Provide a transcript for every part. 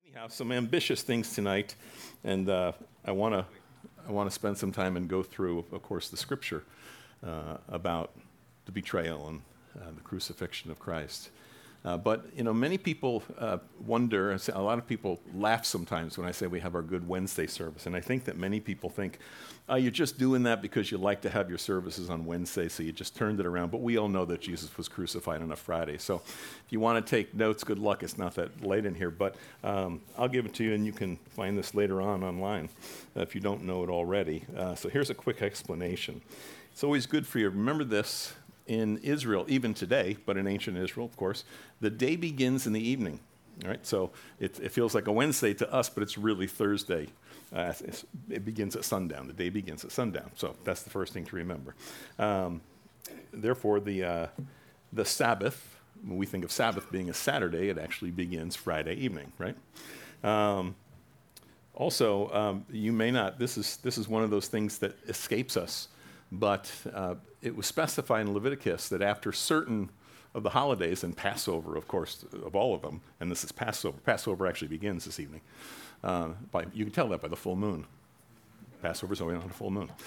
Anyhow, some ambitious things tonight, and I want to spend some time and go through, of course, the scripture about the betrayal and the crucifixion of Christ. But many people wonder. A lot of people laugh sometimes when I say we have our Good Wednesday service, and I think that many people think you're just doing that because you like to have your services on Wednesday, so you just turned it around. But we all know that Jesus was crucified on a Friday. So if you want to take notes, good luck. It's not that late in here, but I'll give it to you, and you can find this later on online if you don't know it already. So here's a quick explanation. It's always good for you. Remember this. In Israel, even today, but in ancient Israel, of course, the day begins in the evening. All right, so it feels like a Wednesday to us, but it's really Thursday. It begins at sundown. The day begins at sundown. So that's the first thing to remember. Therefore, the Sabbath, when we think of Sabbath being a Saturday, it actually begins Friday evening, right? Also, you may not. This is one of those things that escapes us. But it was specified in Leviticus that after certain of the holidays, and Passover, of course, of all of them, and this is Passover. Passover actually begins this evening. You can tell that by the full moon. Passover's always on a full moon.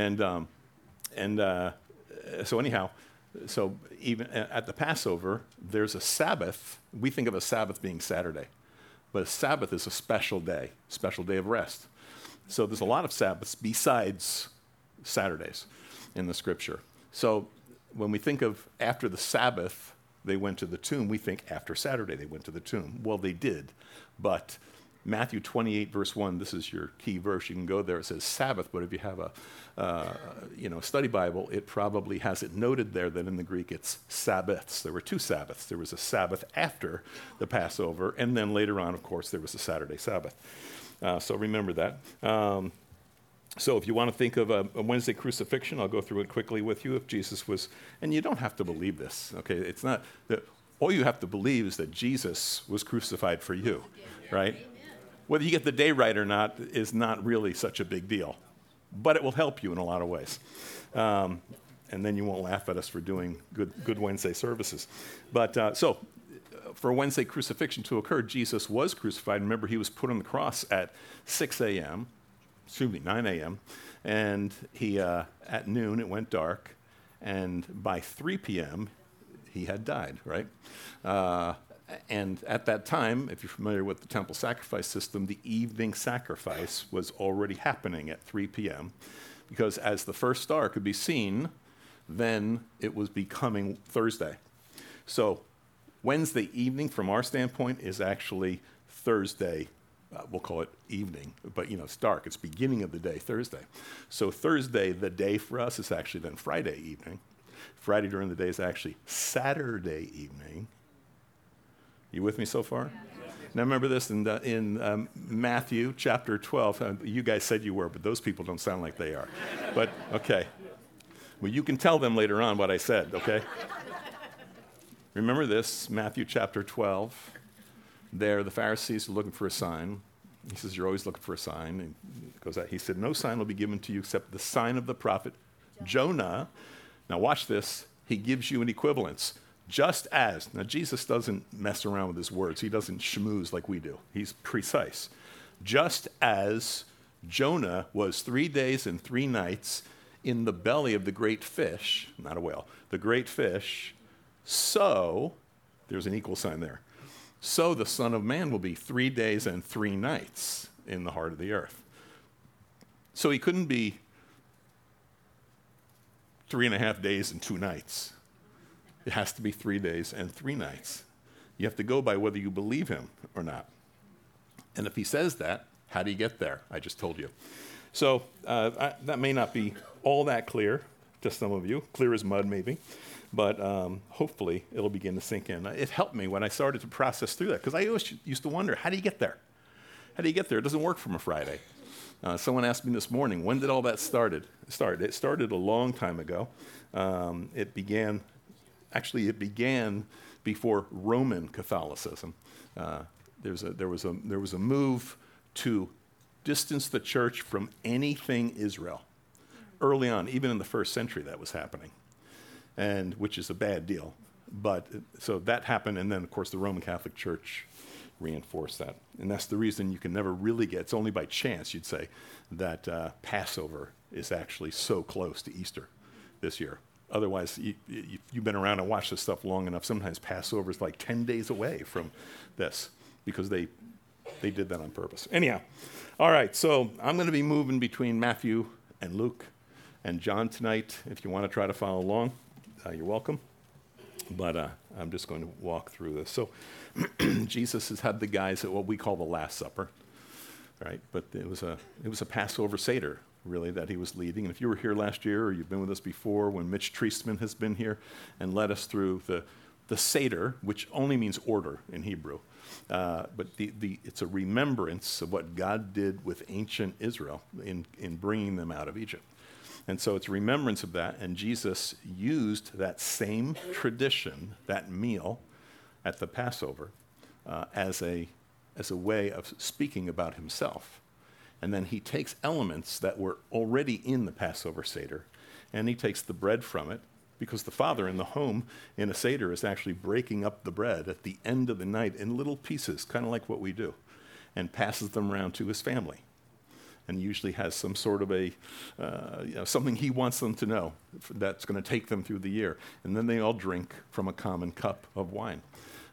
So anyhow, so even at the Passover, there's a Sabbath. We think of a Sabbath being Saturday. But a Sabbath is a special day of rest. So there's a lot of Sabbaths besides Saturdays in the scripture. So when we think of after the Sabbath, they went to the tomb, we think after Saturday they went to the tomb. Well, they did. But Matthew 28, verse 1, this is your key verse. You can go there. It says Sabbath, but if you have a study Bible, it probably has it noted there that in the Greek it's Sabbaths. There were two Sabbaths. There was a Sabbath after the Passover, and then later on, of course, there was a Saturday Sabbath. So remember that. So if you want to think of a Wednesday crucifixion, I'll go through it quickly with you. If Jesus was, and you don't have to believe this, okay? It's not that all you have to believe is that Jesus was crucified for you, right? Amen. Whether you get the day right or not is not really such a big deal, but it will help you in a lot of ways. And then you won't laugh at us for doing good Wednesday services. But so for a Wednesday crucifixion to occur, Jesus was crucified. Remember, he was put on the cross at 9 a.m., and he, at noon, it went dark, and by 3 p.m., he had died, right? And at that time, if you're familiar with the temple sacrifice system, the evening sacrifice was already happening at 3 p.m., because as the first star could be seen, then it was becoming Thursday. So Wednesday evening, from our standpoint, is actually Thursday. We'll call it evening, but it's dark. It's beginning of the day, Thursday. So Thursday, the day for us, is actually then Friday evening. Friday during the day is actually Saturday evening. You with me so far? Yeah. Now remember this in Matthew chapter 12. You guys said you were, but those people don't sound like they are. But okay. Well, you can tell them later on what I said, okay? Remember this, Matthew chapter 12. There, the Pharisees are looking for a sign. He says, you're always looking for a sign. And goes out. He said, no sign will be given to you except the sign of the prophet Jonah. Now watch this. He gives you an equivalence. Just as. Now Jesus doesn't mess around with his words. He doesn't schmooze like we do. He's precise. Just as Jonah was 3 days and 3 nights in the belly of the great fish, not a whale, the great fish, so, there's an equal sign there. So the Son of Man will be 3 days and 3 nights in the heart of the earth. So he couldn't be 3.5 days and 2 nights. It has to be 3 days and 3 nights. You have to go by whether you believe him or not. And if he says that, how do you get there? I just told you. So that may not be all that clear to some of you, clear as mud maybe. But hopefully it'll begin to sink in. It helped me when I started to process through that, because I always used to wonder, how do you get there? How do you get there? It doesn't work from a Friday. Someone asked me this morning, when did all that start? It started a long time ago. It began before Roman Catholicism. There was a move to distance the church from anything Israel. Early on, even in the first century, that was happening. And which is a bad deal. But so that happened, and then, of course, the Roman Catholic Church reinforce that. And that's the reason you can never really get, it's only by chance, you'd say, that Passover is actually so close to Easter this year. Otherwise, you've been around and watched this stuff long enough, sometimes Passover is like 10 days away from this because they did that on purpose. Anyhow, all right, so I'm going to be moving between Matthew and Luke and John tonight. If you want to try to follow along, you're welcome. But I'm just going to walk through this. So Jesus has had the guys at what we call the Last Supper, right? But it was a Passover Seder, really, that he was leading. And if you were here last year or you've been with us before, when Mitch Treisman has been here and led us through the Seder, which only means order in Hebrew, but it's a remembrance of what God did with ancient Israel in bringing them out of Egypt. And so it's a remembrance of that, and Jesus used that same tradition, that meal at the Passover, as a way of speaking about himself. And then he takes elements that were already in the Passover Seder, and he takes the bread from it, because the father in the home in a Seder is actually breaking up the bread at the end of the night in little pieces, kind of like what we do, and passes them around to his family. And usually has some sort of something he wants them to know that's going to take them through the year. And then they all drink from a common cup of wine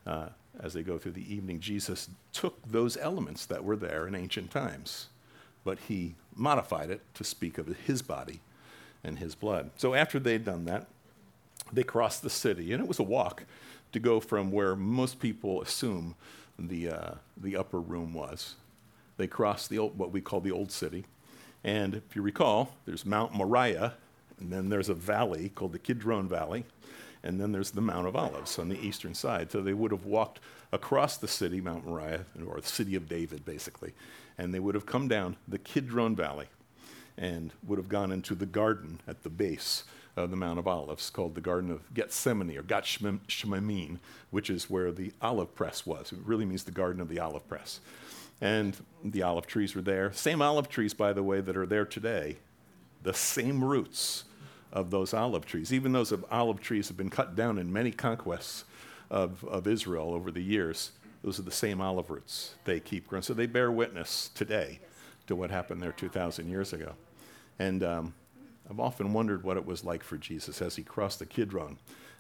as they go through the evening. Jesus took those elements that were there in ancient times, but he modified it to speak of his body and his blood. So after they'd done that, they crossed the city, and it was a walk to go from where most people assume the upper room was. They crossed what we call the Old City. And if you recall, there's Mount Moriah, and then there's a valley called the Kidron Valley, and then there's the Mount of Olives on the eastern side. So they would have walked across the city, Mount Moriah, or the city of David, basically, and they would have come down the Kidron Valley and would have gone into the garden at the base of the Mount of Olives called the Garden of Gethsemane, or Gat Shemamim, which is where the olive press was. It really means the Garden of the Olive Press. And the olive trees were there. Same olive trees, by the way, that are there today. The same roots of those olive trees. Even those olive trees have been cut down in many conquests of Israel over the years. Those are the same olive roots. They keep growing. So they bear witness today to what happened there 2,000 years ago. And I've often wondered what it was like for Jesus as he crossed the Kidron.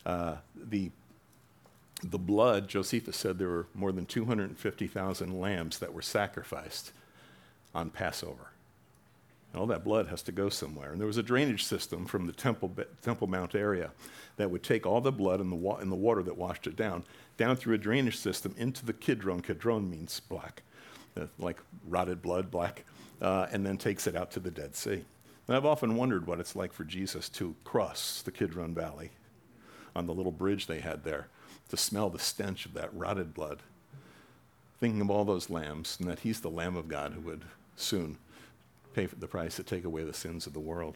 The blood, Josephus said there were more than 250,000 lambs that were sacrificed on Passover. And all that blood has to go somewhere. And there was a drainage system from the Temple Mount area that would take all the blood and the water that washed it down through a drainage system into the Kidron. Kidron means black, like rotted blood, black, and then takes it out to the Dead Sea. And I've often wondered what it's like for Jesus to cross the Kidron Valley on the little bridge they had there, to smell the stench of that rotted blood, thinking of all those lambs and that he's the Lamb of God who would soon pay for the price to take away the sins of the world.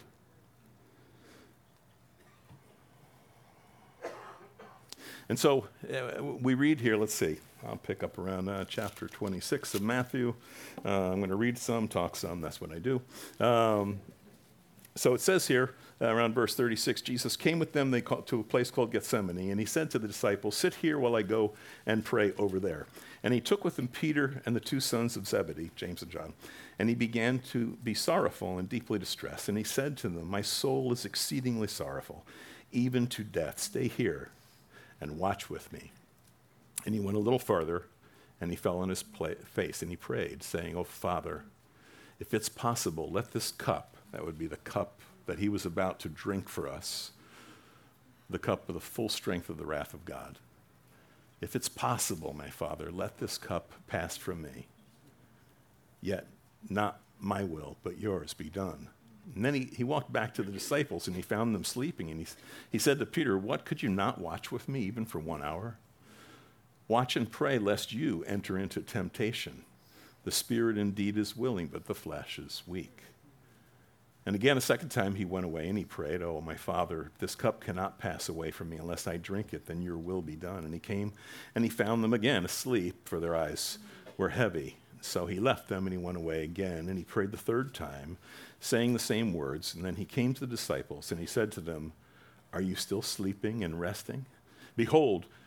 And so we read here, let's see, I'll pick up around chapter 26 of Matthew. I'm going to read some, talk some, that's what I do. So it says here, around verse 36, Jesus came with them to a place called Gethsemane, and he said to the disciples, "Sit here while I go and pray over there." And he took with him Peter and the two sons of Zebedee, James and John, and he began to be sorrowful and deeply distressed. And he said to them, "My soul is exceedingly sorrowful, even to death. Stay here and watch with me." And he went a little farther, and he fell on his face, and he prayed, saying, "Oh, Father, if it's possible, let this cup," that would be the cup that he was about to drink for us, the cup of the full strength of the wrath of God. "If it's possible, my Father, let this cup pass from me. Yet not my will, but yours be done." And then he walked back to the disciples, and he found them sleeping. And he said to Peter, "What, could you not watch with me even for 1 hour? Watch and pray lest you enter into temptation. The spirit indeed is willing, but the flesh is weak." And again, a second time he went away and he prayed, "Oh, my Father, this cup cannot pass away from me unless I drink it, then your will be done." And he came and he found them again asleep, for their eyes were heavy. So he left them and he went away again, and he prayed the third time, saying the same words. And then he came to the disciples and he said to them, "Are you still sleeping and resting? Behold,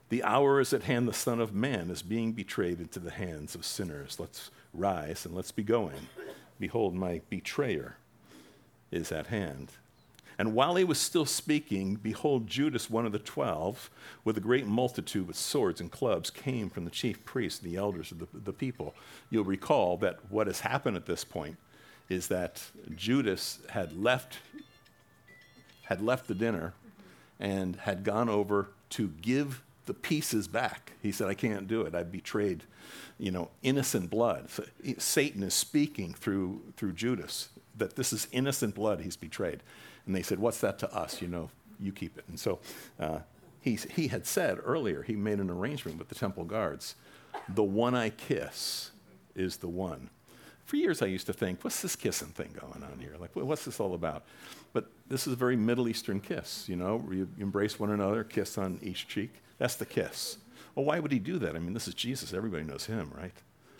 The hour is at hand, the Son of Man is being betrayed into the hands of sinners. Let's rise and let's be going. Behold, my betrayer is at hand. And while he was still speaking, behold, Judas, one of the 12, with a great multitude with swords and clubs, came from the chief priests and the elders of the people. You'll recall that what has happened at this point is that Judas had left the dinner and had gone over to give the pieces back. He said, I can't do it. I betrayed, innocent blood. So Satan is speaking through Judas that this is innocent blood he's betrayed. And they said, what's that to us? You keep it. And so he had said earlier, he made an arrangement with the temple guards. The one I kiss is the one. For years I used to think, what's this kissing thing going on here? Like, what's this all about? But this is a very Middle Eastern kiss, you embrace one another, kiss on each cheek. That's the kiss. Well, why would he do that? I mean, this is Jesus. Everybody knows him, right?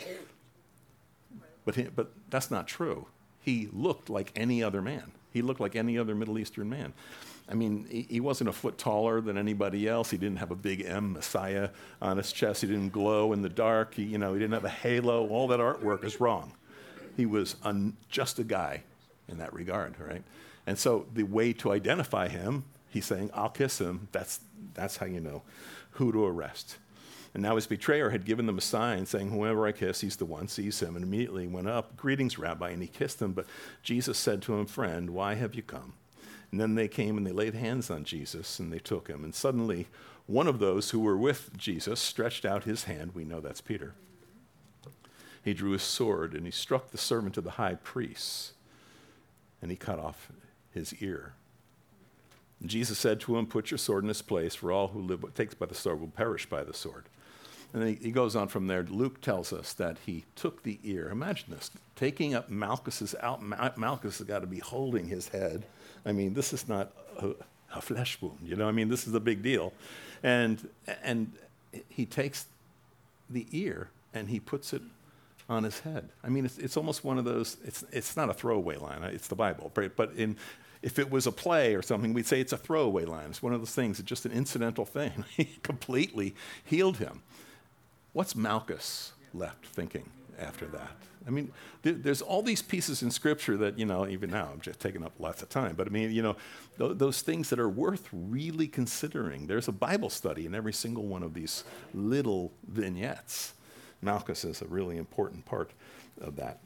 But that's not true. He looked like any other man. He looked like any other Middle Eastern man. I mean, he wasn't a foot taller than anybody else. He didn't have a big M, Messiah, on his chest. He didn't glow in the dark. He didn't have a halo. All that artwork is wrong. He was just a guy in that regard, right? And so the way to identify him, he's saying, I'll kiss him. That's how you know who to arrest. And now his betrayer had given them a sign saying, whoever I kiss, he's the one, seize him. And immediately he went up, greetings, Rabbi, and he kissed him. But Jesus said to him, friend, why have you come? And then they came and they laid hands on Jesus and they took him. And suddenly one of those who were with Jesus stretched out his hand. We know that's Peter. He drew his sword and he struck the servant of the high priest and he cut off his ear. And Jesus said to him, put your sword in its place, for all who takes by the sword will perish by the sword. And then he goes on from there. Luke tells us that he took the ear. Imagine this, taking up Malchus's out. Malchus has got to be holding his head. I mean, this is not a flesh wound, this is a big deal. And he takes the ear and he puts it on his head. I mean, it's almost one of those, it's not a throwaway line, it's the Bible, right? But if it was a play or something, we'd say it's a throwaway line. It's one of those things, it's just an incidental thing. He completely healed him. What's Malchus left thinking after that? I mean, there's all these pieces in Scripture that, even now, I'm just taking up lots of time, but I mean, those things that are worth really considering. There's a Bible study in every single one of these little vignettes. Malchus is a really important part of that.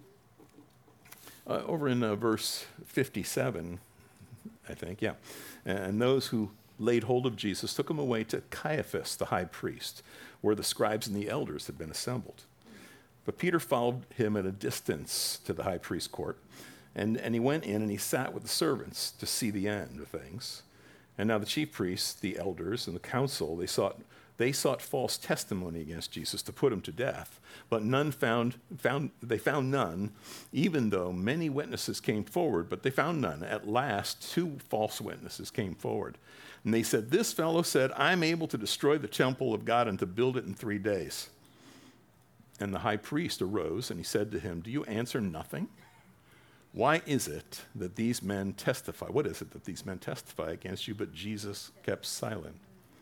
Over in verse 57, I think, yeah. And those who laid hold of Jesus took him away to Caiaphas, the high priest, where the scribes and the elders had been assembled. But Peter followed him at a distance to the high priest's court, and he went in and he sat with the servants to see the end of things. And now the chief priests, the elders, and the council, they sought false testimony against Jesus to put him to death, but they found none, even though many witnesses came forward, but they found none. At last, 2 false witnesses came forward. And they said, this fellow said, I'm able to destroy the temple of God and to build it in 3 days. And the high priest arose and he said to him, do you answer nothing? Why is it that these men testify? What is it that these men testify against you? But Jesus kept silent.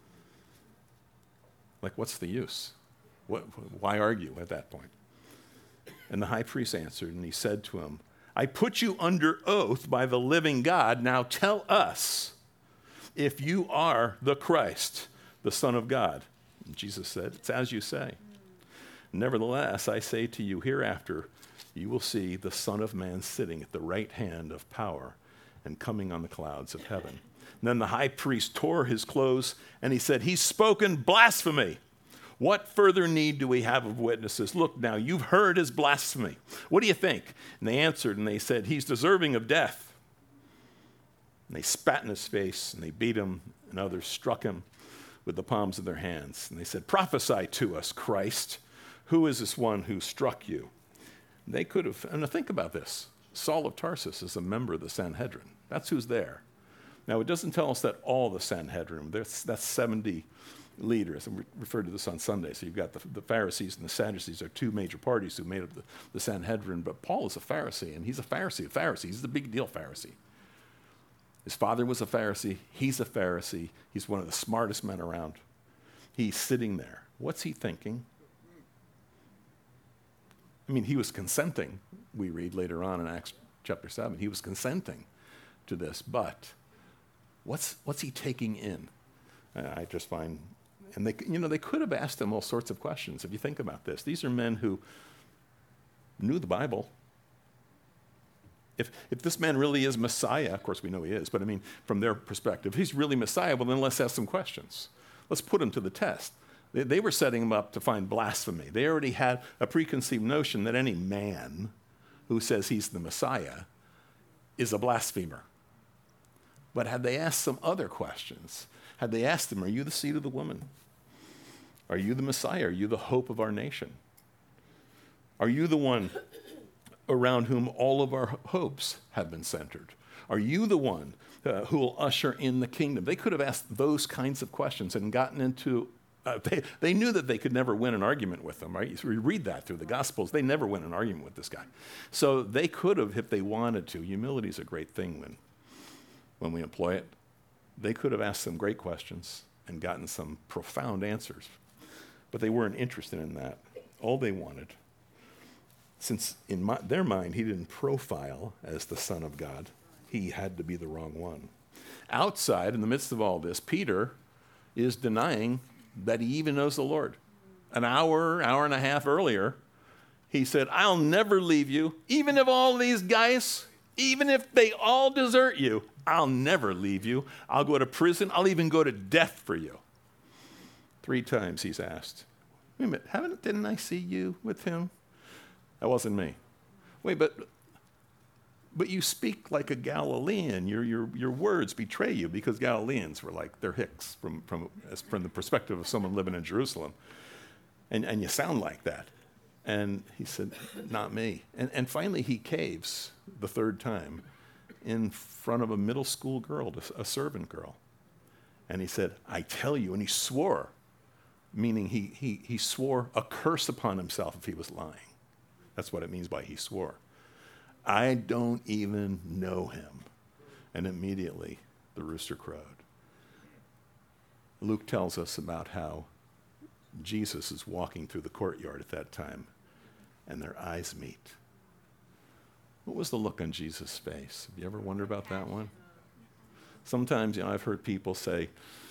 Like, what's the use? Why argue at that point? And the high priest answered, and he said to him, I put you under oath by the living God. Now tell us if you are the Christ, the Son of God. And Jesus said, it's as you say. Nevertheless, I say to you, hereafter you will see the Son of Man sitting at the right hand of power and coming on the clouds of heaven. And then the high priest tore his clothes, and he said, he's spoken blasphemy. What further need do we have of witnesses? Look now, you've heard his blasphemy. What do you think? And they answered, and they said, he's deserving of death. And they spat in his face, and they beat him, and others struck him with the palms of their hands. And they said, prophesy to us, Christ. Who is this one who struck you? And they could have, and think about this. Saul of Tarsus is a member of the Sanhedrin. That's who's there. Now, it doesn't tell us that all the Sanhedrin, that's 70 leaders, and we refer to this on Sunday. So you've got the Pharisees and the Sadducees are 2 major parties who made up the Sanhedrin, but Paul is a Pharisee, and he's a Pharisee. He's the big deal Pharisee. His father was a Pharisee. He's a Pharisee. He's one of the smartest men around. He's sitting there. What's he thinking? I mean, he was consenting. We read later on in Acts chapter 7. He was consenting to this, but what's he taking in? I just find, and they could have asked him all sorts of questions. If you think about this, these are men who knew the Bible. If this man really is Messiah, of course we know he is, but I mean, from their perspective, if he's really Messiah, well then let's ask some questions. Let's put him to the test. They were setting him up to find blasphemy. They already had a preconceived notion that any man who says he's the Messiah is a blasphemer. But had they asked some other questions, had they asked him, are you the seed of the woman? Are you the Messiah? Are you the hope of our nation? Are you the one around whom all of our hopes have been centered? Are you the one who will usher in the kingdom? They could have asked those kinds of questions and gotten into, they knew that they could never win an argument with them, right? So we read that through the Gospels. They never win an argument with this guy. So they could have, if they wanted to, humility is a great thing when we employ it. They could have asked some great questions and gotten some profound answers. But they weren't interested in that. All they wanted, since in their mind he didn't profile as the Son of God, he had to be the wrong one. Outside, in the midst of all this, Peter is denying that he even knows the Lord. An hour and a half earlier, he said, I'll never leave you, even if all these guys, even if they all desert you, I'll never leave you. I'll go to prison. I'll even go to death for you. 3 times he's asked, wait a minute, didn't I see you with him? That wasn't me. Wait, but you speak like a Galilean. Your words betray you, because Galileans were like, they're hicks from the perspective of someone living in Jerusalem. And you sound like that. And he said, not me. And finally he caves the 3rd time in front of a middle school girl, a servant girl. And he said, I tell you, and he swore, meaning he swore a curse upon himself if he was lying. That's what it means by he swore. I don't even know him. And immediately the rooster crowed. Luke tells us about how Jesus is walking through the courtyard at that time, and their eyes meet. What was the look on Jesus' face? Have you ever wondered about that one? Sometimes, I've heard people say,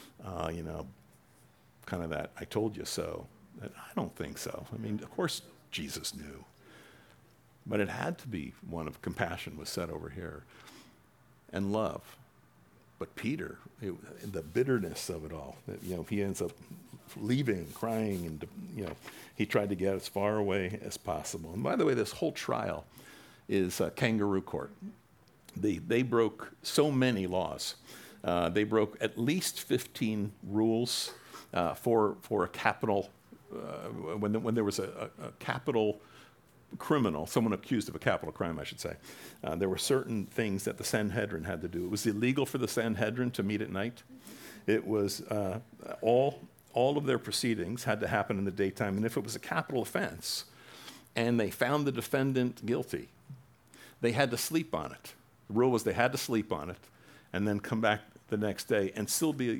kind of that, I told you so. I don't think so. I mean, of course Jesus knew. But it had to be one of compassion was said over here, and love. But Peter, the bitterness of it all, that, he ends up leaving, crying, and he tried to get as far away as possible. And by the way, this whole trial is a kangaroo court. They broke so many laws. They broke at least 15 rules for a capital, when there was a capital criminal, someone accused of a capital crime, I should say. There were certain things that the Sanhedrin had to do. It was illegal for the Sanhedrin to meet at night. It was all of their proceedings had to happen in the daytime. And if it was a capital offense and they found the defendant guilty, they had to sleep on it. The rule was they had to sleep on it and then come back the next day and still be,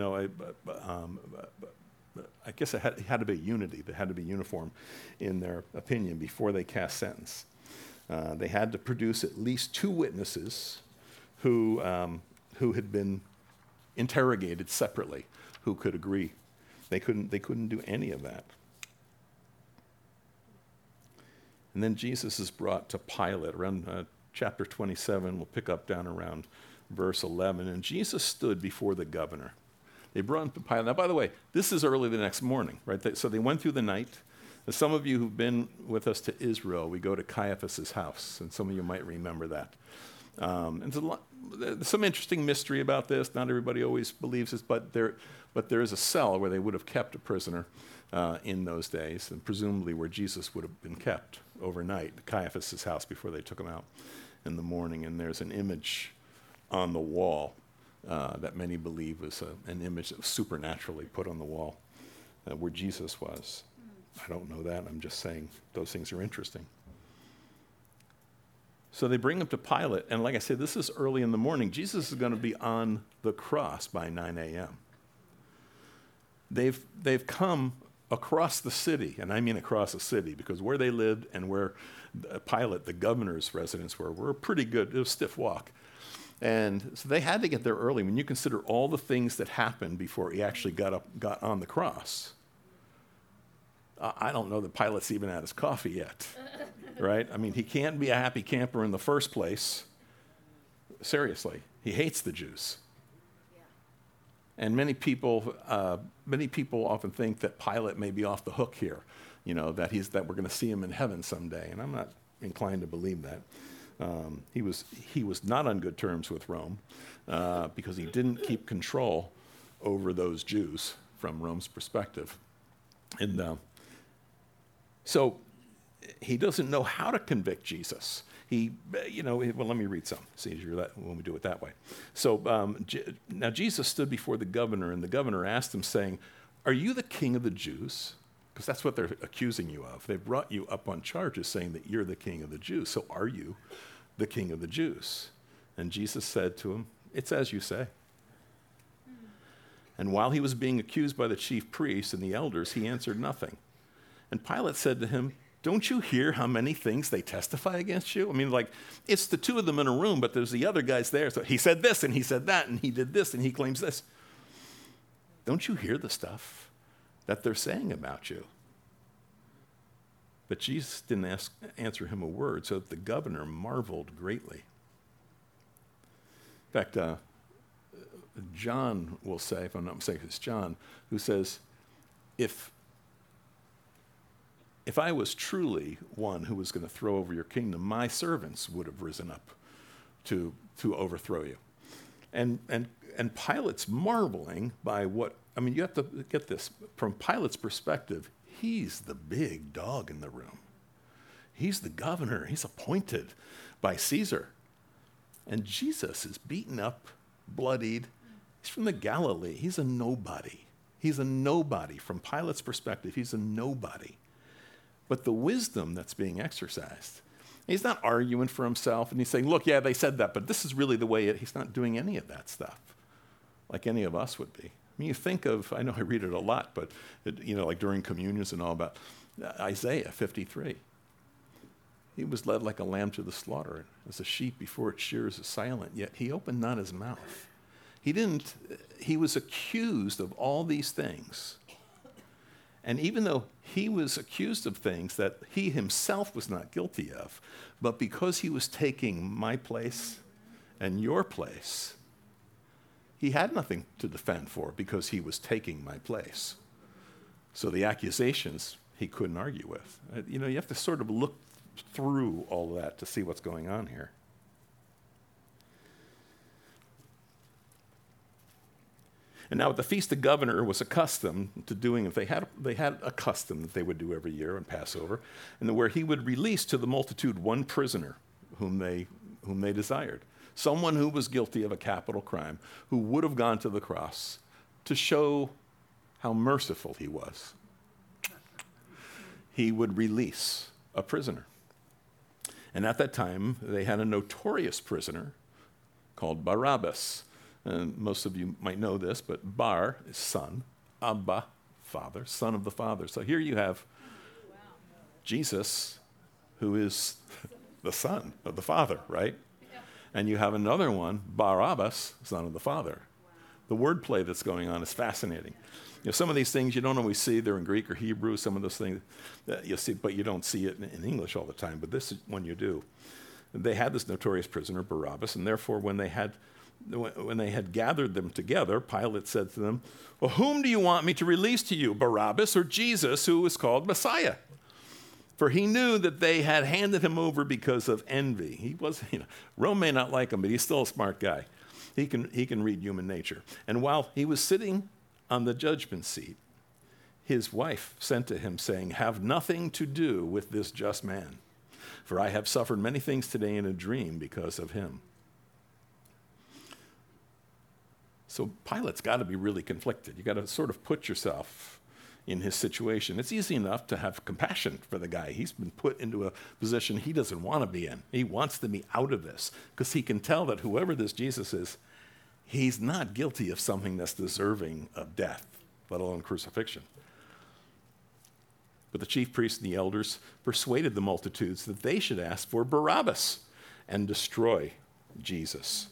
I guess it had to be unity. They had to be uniform in their opinion before they cast sentence. They had to produce at least 2 witnesses who had been interrogated separately, who could agree. They couldn't do any of that. And then Jesus is brought to Pilate around chapter 27. We'll pick up down around verse 11. And Jesus stood before the governor. They brought him to Pilate. Now, by the way, this is early the next morning, right? So they went through the night. As some of you who've been with us to Israel, we go to Caiaphas' house, and some of you might remember that. And there's some interesting mystery about this. Not everybody always believes this, but there is a cell where they would have kept a prisoner in those days, and presumably where Jesus would have been kept overnight, Caiaphas' house, before they took him out in the morning. And there's an image on the wall that many believe was an image that was supernaturally put on the wall where Jesus was. I don't know that. I'm just saying those things are interesting. So they bring him to Pilate, and like I said, this is early in the morning. Jesus is going to be on the cross by 9 a.m. they've come across the city, and I mean across the city, because where they lived and where Pilate, the governor's residence, were pretty good. It was a stiff walk. And so they had to get there early. When you consider all the things that happened before he actually got on the cross, I don't know that Pilate's even had his coffee yet, right? I mean, he can't be a happy camper in the first place. Seriously, he hates the Jews. And many people often think that Pilate may be off the hook here, that we're going to see him in heaven someday. And I'm not inclined to believe that. He was not on good terms with Rome because he didn't keep control over those Jews from Rome's perspective. And so he doesn't know how to convict Jesus. Well, let me read some. See when we do it that way. So now Jesus stood before the governor, and the governor asked him, saying, "Are you the king of the Jews?" Because that's what they're accusing you of. They brought you up on charges saying that you're the king of the Jews. So are you the king of the Jews? And Jesus said to him, "It's as you say." And while he was being accused by the chief priests and the elders, he answered nothing. And Pilate said to him, "Don't you hear how many things they testify against you?" I mean, it's the two of them in a room, but there's the other guys there. So he said this, and he said that, and he did this, and he claims this. Don't you hear the stuff that they're saying about you? But Jesus didn't answer him a word, so that the governor marveled greatly. In fact, John will say, if I'm not mistaken, it's John, who says, if I was truly one who was going to throw over your kingdom, my servants would have risen up to overthrow you. And Pilate's marveling by what, you have to get this. From Pilate's perspective, he's the big dog in the room. He's the governor. He's appointed by Caesar. And Jesus is beaten up, bloodied. He's from the Galilee. He's a nobody. He's a nobody. From Pilate's perspective, he's a nobody. But the wisdom that's being exercised, he's not arguing for himself, and he's saying, look, yeah, they said that, but this is really the way he's not doing any of that stuff like any of us would be. You think of, I know I read it a lot, but like during communions and all, about Isaiah 53. He was led like a lamb to the slaughter, as a sheep before its shears is silent, yet he opened not his mouth. He was accused of all these things. And even though he was accused of things that he himself was not guilty of, but because he was taking my place and your place, he had nothing to defend for because he was taking my place. So the accusations he couldn't argue with. You have to sort of look through all of that to see what's going on here. And now at the feast, the governor was accustomed to doing, if they had a custom that they would do every year on Passover, and where he would release to the multitude one prisoner whom they desired, someone who was guilty of a capital crime, who would have gone to the cross to show how merciful he was. He would release a prisoner. And at that time, they had a notorious prisoner called Barabbas. And most of you might know this, but Bar is son, Abba, father, son of the Father. So here you have Jesus, who is the son of the Father, right? And you have another one, Barabbas, son of the Father. The wordplay that's going on is fascinating. Some of these things you don't always see. They're in Greek or Hebrew. Some of those things you see, but you don't see it in English all the time. But this is when you do. They had this notorious prisoner, Barabbas, and therefore when they had gathered them together, Pilate said to them, "Well, whom do you want me to release to you, Barabbas or Jesus, who is called Messiah?" For he knew that they had handed him over because of envy. He was, Rome may not like him, but he's still a smart guy. He can read human nature. And while he was sitting on the judgment seat, his wife sent to him, saying, "Have nothing to do with this just man, for I have suffered many things today in a dream because of him." So Pilate's got to be really conflicted. You got to sort of put yourself in his situation. It's easy enough to have compassion for the guy. He's been put into a position he doesn't want to be in. He wants to be out of this because he can tell that whoever this Jesus is, he's not guilty of something that's deserving of death. let alone crucifixion. But the chief priests and the elders persuaded the multitudes that they should ask for Barabbas and destroy Jesus.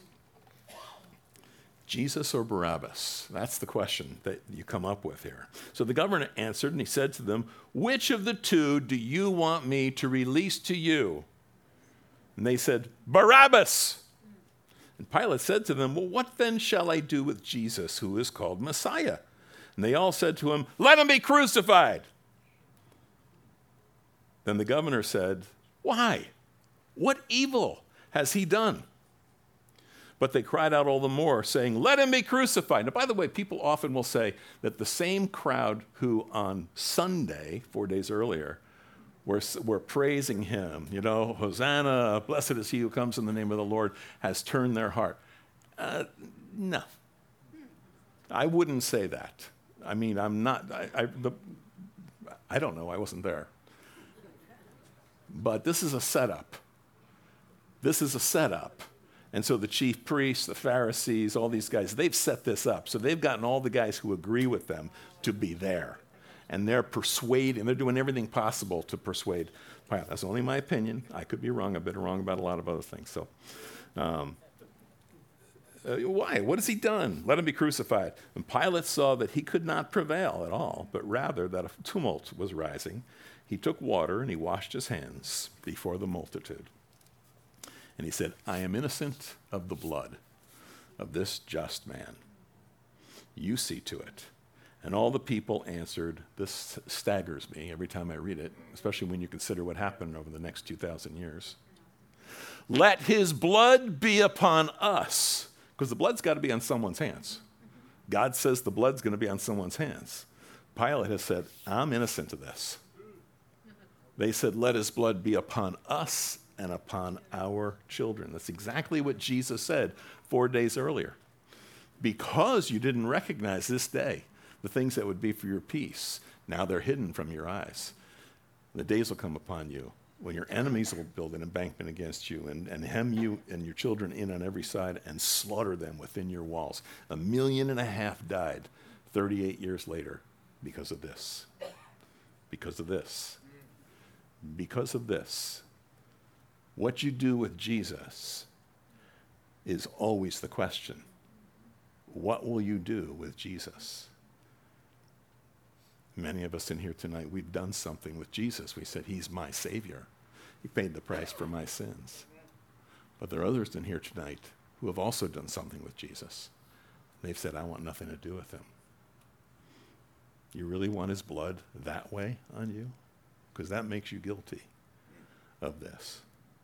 Jesus or Barabbas? That's the question that you come up with here. So the governor answered, and he said to them, "Which of the two do you want me to release to you?" And they said, "Barabbas." And Pilate said to them, "Well, what then shall I do with Jesus, who is called Messiah?" And they all said to him, "Let him be crucified." Then the governor said, "Why? What evil has he done?" But they cried out all the more, saying, "Let him be crucified." Now, by the way, people often will say that the same crowd who on Sunday, 4 days earlier, were praising him, Hosanna, blessed is he who comes in the name of the Lord, has turned their heart. No. I wouldn't say that. I mean, I'm not, I don't know, I wasn't there. But this is a setup. This is a setup. And so the chief priests, the Pharisees, all these guys, they've set this up. So they've gotten all the guys who agree with them to be there. And they're persuading, they're doing everything possible to persuade Pilate. That's only my opinion. I could be wrong. I've been wrong about a lot of other things. So why? What has he done? Let him be crucified. And Pilate saw that he could not prevail at all, but rather that a tumult was rising. He took water and he washed his hands before the multitude. And he said, "I am innocent of the blood of this just man. You see to it." And all the people answered, this staggers me every time I read it, especially when you consider what happened over the next 2,000 years. "Let his blood be upon us." Because the blood's got to be on someone's hands. God says the blood's going to be on someone's hands. Pilate has said, "I'm innocent of this." They said, "Let his blood be upon us and upon our children." That's exactly what Jesus said 4 days earlier. Because you didn't recognize this day the things that would be for your peace, now they're hidden from your eyes. The days will come upon you when your enemies will build an embankment against you and hem you and your children in on every side and slaughter them within your walls. 1.5 million died 38 years later because of this. Because of this. Because of this. What you do with Jesus is always the question. What will you do with Jesus? Many of us in here tonight, we've done something with Jesus. We said, "He's my Savior. He paid the price for my sins." But there are others in here tonight who have also done something with Jesus. They've said, "I want nothing to do with him." You really want his blood that way on you? Because that makes you guilty of this.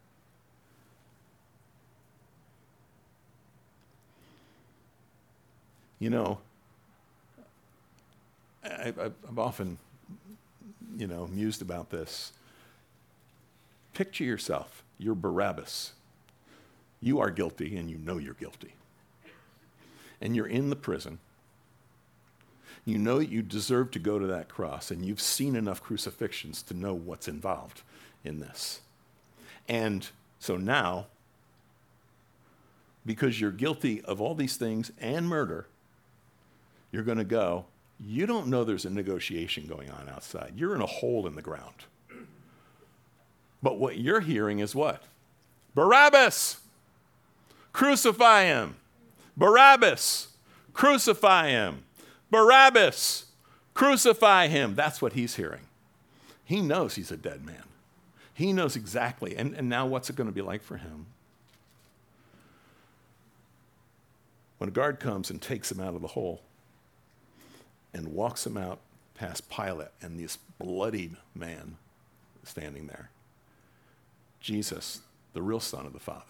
I've often, mused about this. Picture yourself. You're Barabbas. You are guilty, and you know you're guilty. And you're in the prison. You know you deserve to go to that cross, and you've seen enough crucifixions to know what's involved in this. And so now, because you're guilty of all these things and murder, you're going to go. You don't know there's a negotiation going on outside. You're in a hole in the ground. But what you're hearing is what? Barabbas! Crucify him! Barabbas! Crucify him! Barabbas! Crucify him! That's what he's hearing. He knows he's a dead man. He knows exactly. And now what's it going to be like for him? When a guard comes and takes him out of the hole and walks him out past Pilate and this bloodied man standing there, Jesus, the real Son of the Father.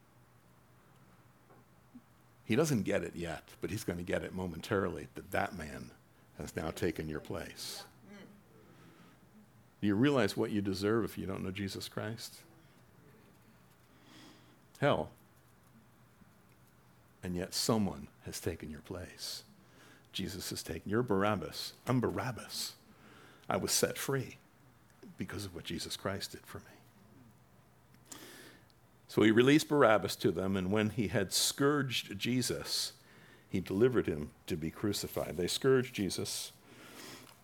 He doesn't get it yet, but he's going to get it momentarily that man has now taken your place. Do you realize what you deserve if you don't know Jesus Christ? Hell. And yet someone has taken your place. Jesus has taken, you're Barabbas. I'm Barabbas. I was set free because of what Jesus Christ did for me. So he released Barabbas to them, and when he had scourged Jesus, he delivered him to be crucified. They scourged Jesus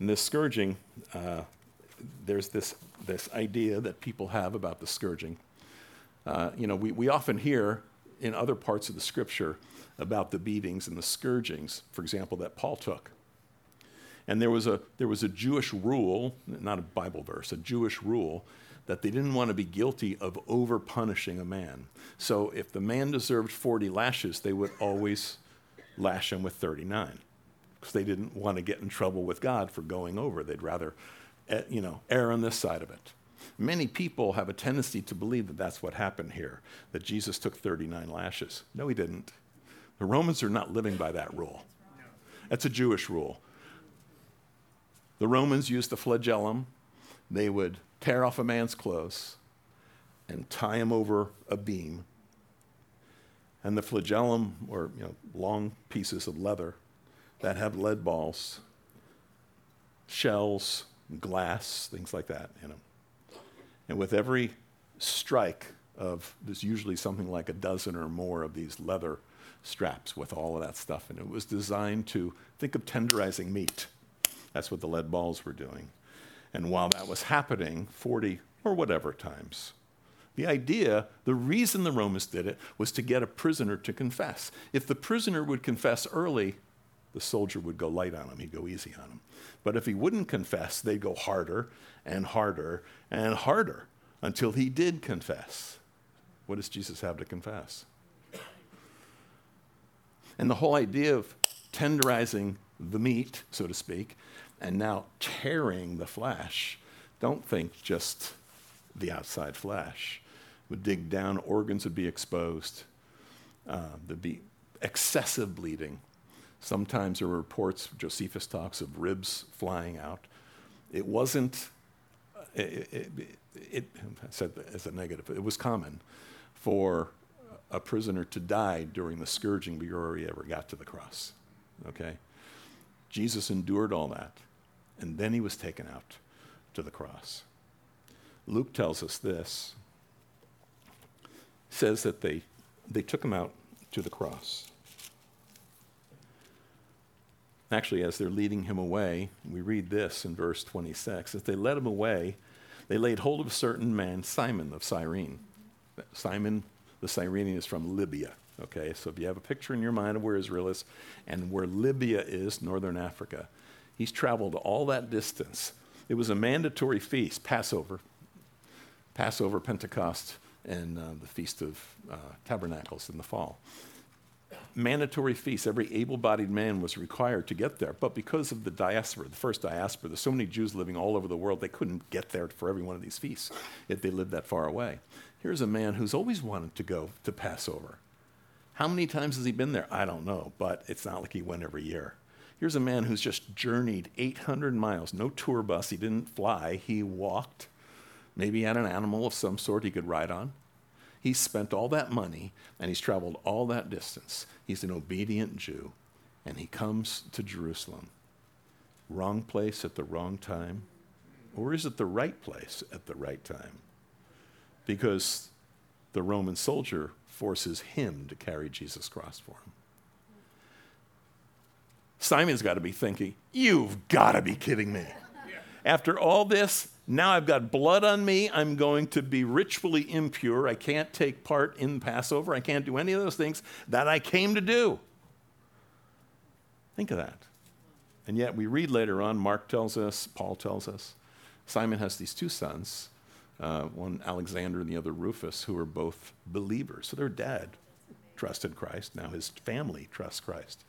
And this scourging, there's this idea that people have about the scourging. We often hear in other parts of the scripture about the beatings and the scourgings, for example, that Paul took. And there was a Jewish rule, not a Bible verse, a Jewish rule, that they didn't want to be guilty of over-punishing a man. So if the man deserved 40 lashes, they would always lash him with 39, because they didn't want to get in trouble with God for going over. They'd rather, err on this side of it. Many people have a tendency to believe that that's what happened here, that Jesus took 39 lashes. No, he didn't. The Romans are not living by that rule. That's a Jewish rule. The Romans used the flagellum. They would tear off a man's clothes and tie him over a beam. And the flagellum were long pieces of leather that have lead balls, shells, glass, things like that in them. And with every strike of, there's usually something like a dozen or more of these leather straps with all of that stuff. And it was designed to, think of tenderizing meat. That's what the lead balls were doing. And while that was happening, 40 or whatever times, the reason the Romans did it was to get a prisoner to confess. If the prisoner would confess early, the soldier would go light on him, he'd go easy on him. But if he wouldn't confess, they'd go harder and harder and harder until he did confess. What does Jesus have to confess? And the whole idea of tenderizing the meat, so to speak, and now tearing the flesh, don't think just the outside flesh. Would dig down, organs would be exposed. There'd be excessive bleeding. Sometimes there were reports, Josephus talks of ribs flying out. It wasn't, I said as a negative, it was common for a prisoner to die during the scourging before he ever got to the cross, okay? Jesus endured all that, and then he was taken out to the cross. Luke tells us this, says that they took him out to the cross. Actually, as they're leading him away, we read this in verse 26. As they led him away, they laid hold of a certain man, Simon of Cyrene. Simon the Cyrenian is from Libya. Okay, so if you have a picture in your mind of where Israel is and where Libya is, northern Africa, he's traveled all that distance. It was a mandatory feast, Passover, Pentecost, and the Feast of Tabernacles in the fall. Mandatory feast. Every able-bodied man was required to get there. But because of the diaspora, the first diaspora, there's so many Jews living all over the world, they couldn't get there for every one of these feasts if they lived that far away. Here's a man who's always wanted to go to Passover. How many times has he been there? I don't know, but it's not like he went every year. Here's a man who's just journeyed 800 miles, no tour bus, he didn't fly, he walked. Maybe he had an animal of some sort he could ride on. He spent all that money, and he's traveled all that distance. He's an obedient Jew, and he comes to Jerusalem. Wrong place at the wrong time? Or is it the right place at the right time? Because the Roman soldier forces him to carry Jesus' cross for him. Simon's got to be thinking, you've got to be kidding me. After all this, now I've got blood on me. I'm going to be ritually impure. I can't take part in Passover. I can't do any of those things that I came to do. Think of that. And yet we read later on, Mark tells us, Paul tells us, Simon has these two sons, one Alexander and the other Rufus, who are both believers. So their dad trusted Christ. Now his family trusts Christ.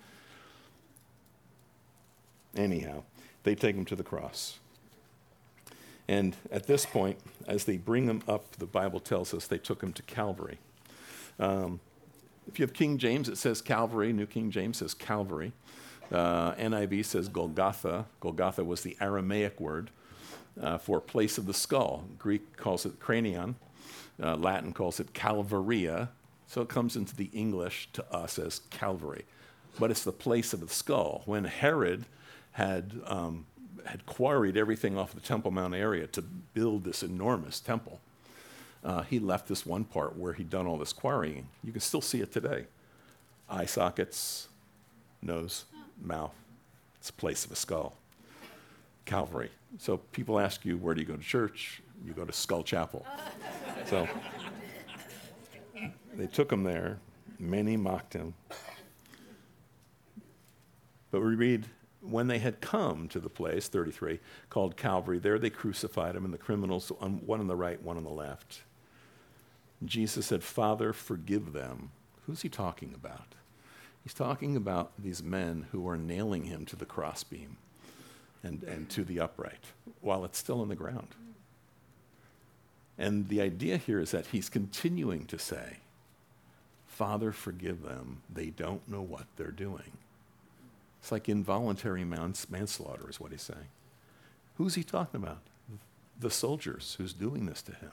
Anyhow, they take him to the cross. And at this point, as they bring him up, the Bible tells us they took him to Calvary. If you have King James, it says Calvary. New King James says Calvary. NIV says Golgotha. Golgotha was the Aramaic word for place of the skull. Greek calls it cranion. Latin calls it Calvaria. So it comes into the English to us as Calvary. But it's the place of the skull. When Herod had quarried everything off the Temple Mount area to build this enormous temple, he left this one part where he'd done all this quarrying. You can still see it today. Eye sockets, nose, mouth. It's a place of a skull. Calvary. So people ask you, where do you go to church? You go to Skull Chapel. So they took him there. Many mocked him. But we read, when they had come to the place, 33, called Calvary, there they crucified him, and the criminals, one on the right, one on the left. Jesus said, Father, forgive them. Who's he talking about? He's talking about these men who are nailing him to the crossbeam and to the upright while it's still on the ground. And the idea here is that he's continuing to say, Father, forgive them. They don't know what they're doing. It's like involuntary manslaughter is what he's saying. Who's he talking about? The soldiers who's doing this to him.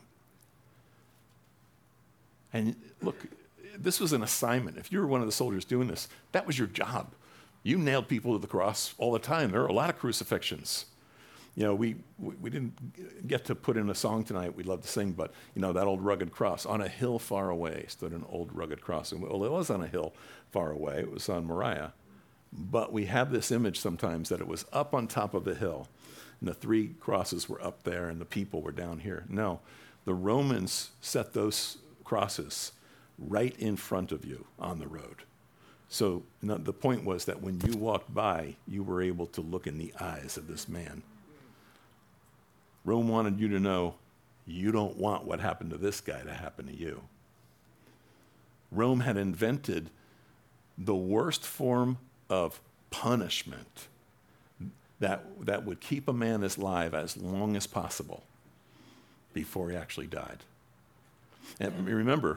And look, this was an assignment. If you were one of the soldiers doing this, that was your job. You nailed people to the cross all the time. There are a lot of crucifixions. You know, we didn't get to put in a song tonight we'd love to sing, but, you know, that old rugged cross. On a hill far away stood an old rugged cross. And, well, it was on a hill far away. It was on Moriah. But we have this image sometimes that it was up on top of the hill, and the three crosses were up there, and the people were down here. No, the Romans set those crosses right in front of you on the road. So the point was that when you walked by, you were able to look in the eyes of this man. Rome wanted you to know, you don't want what happened to this guy to happen to you. Rome had invented the worst form of punishment that would keep a man alive as long as possible before he actually died. And remember,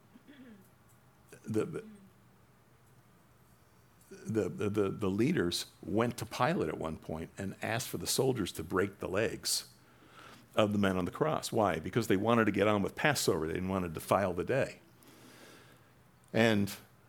the leaders went to Pilate at one point and asked for the soldiers to break the legs of the men on the cross. Why? Because they wanted to get on with Passover. They didn't want to defile the day. And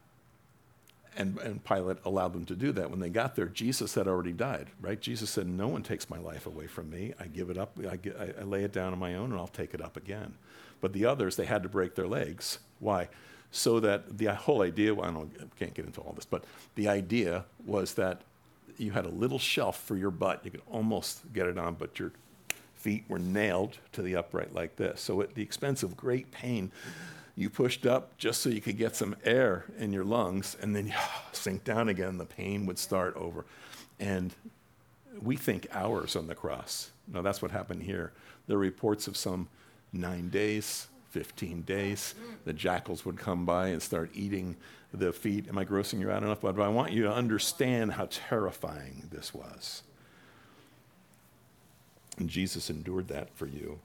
Pilate allowed them to do that. When they got there, Jesus had already died, right? Jesus said, no one takes my life away from me. I give it up. I lay it down on my own, and I'll take it up again. But the others, they had to break their legs. Why? So that the whole idea, I can't get into all this, but the idea was that you had a little shelf for your butt. You could almost get it on, but your feet were nailed to the upright like this. So at the expense of great pain, you pushed up just so you could get some air in your lungs, and then you sink down again. The pain would start over. And we think hours on the cross. No, that's what happened here. There are reports of some 9 days, 15 days. The jackals would come by and start eating the feet. Am I grossing you out enough? But I want you to understand how terrifying this was. And Jesus endured that for you.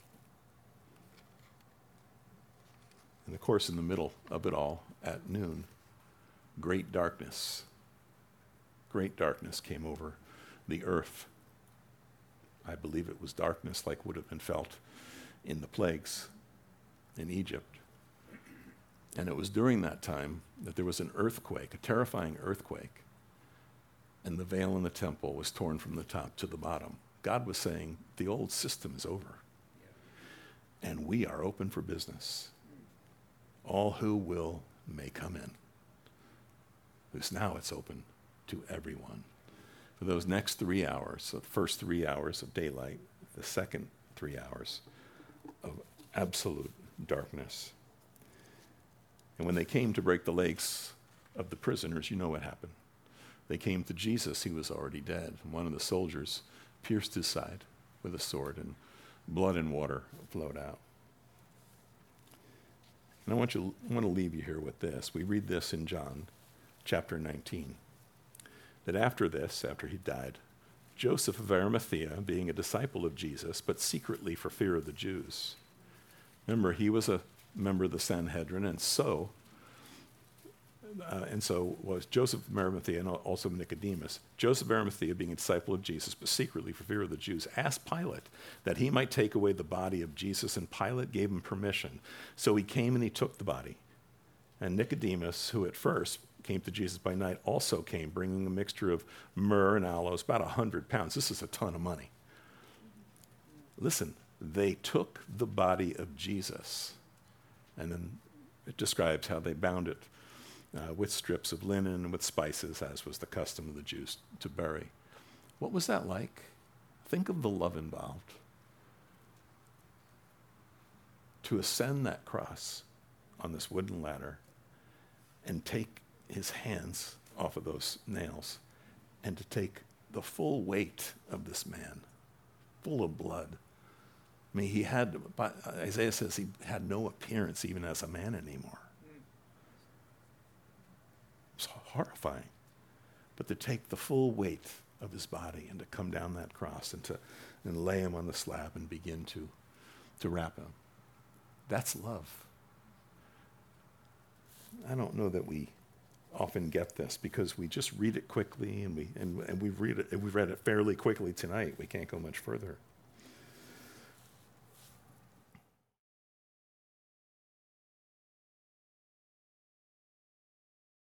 And of course, in the middle of it all, at noon, great darkness came over the earth. I believe it was darkness like would have been felt in the plagues in Egypt. And it was during that time that there was an earthquake, a terrifying earthquake, and the veil in the temple was torn from the top to the bottom. God was saying, the old system is over, and we are open for business. All who will may come in. Because now it's open to everyone. For those next 3 hours, so the first 3 hours of daylight, the second 3 hours of absolute darkness. And when they came to break the legs of the prisoners, you know what happened. They came to Jesus, he was already dead. And one of the soldiers pierced his side with a sword, and blood and water flowed out. And I want to leave you here with this. We read this in John chapter 19, that after this, after he died, Joseph of Arimathea, being a disciple of Jesus, but secretly for fear of the Jews. Remember, he was a member of the Sanhedrin, and so was Joseph of Arimathea and also Nicodemus. Joseph of Arimathea, being a disciple of Jesus, but secretly for fear of the Jews, asked Pilate that he might take away the body of Jesus, and Pilate gave him permission. So he came and he took the body. And Nicodemus, who at first came to Jesus by night, also came, bringing a mixture of myrrh and aloes, about 100 pounds. This is a ton of money. Listen, they took the body of Jesus, and then it describes how they bound it with strips of linen and with spices, as was the custom of the Jews to bury. What was that like? Think of the love involved. To ascend that cross on this wooden ladder and take his hands off of those nails and to take the full weight of this man, full of blood. I mean, Isaiah says he had no appearance even as a man anymore. It's horrifying. But to take the full weight of his body and to come down that cross and lay him on the slab and begin to wrap him. That's love. I don't know that we often get this because we just read it quickly and we've read it fairly quickly tonight. We can't go much further.